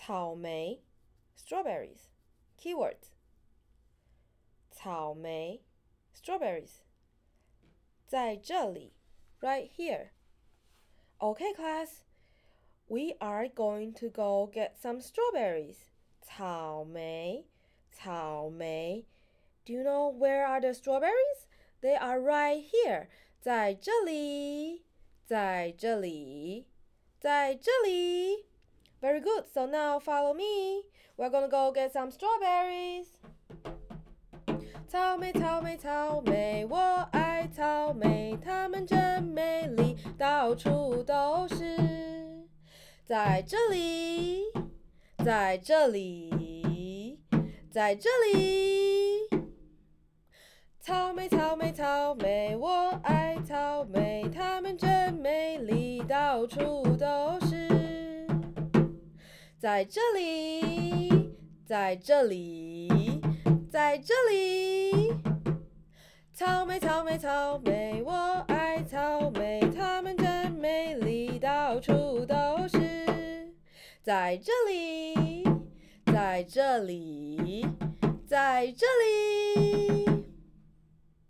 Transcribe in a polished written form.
草莓 strawberries keywords 草莓 strawberries 在这里 right here. Okay, class, we are going to go get some strawberries. 草莓 Do you know where are the strawberries? They are right here. 在这里 Very good. So now follow me. We're gonna go get some strawberries. 草莓，我爱草莓，它们真美丽，到处都是。在这里，草莓，我爱草莓，它们真美丽，到处都是。在这里，草莓，我爱草莓，它们真美丽，到处都是。在这里。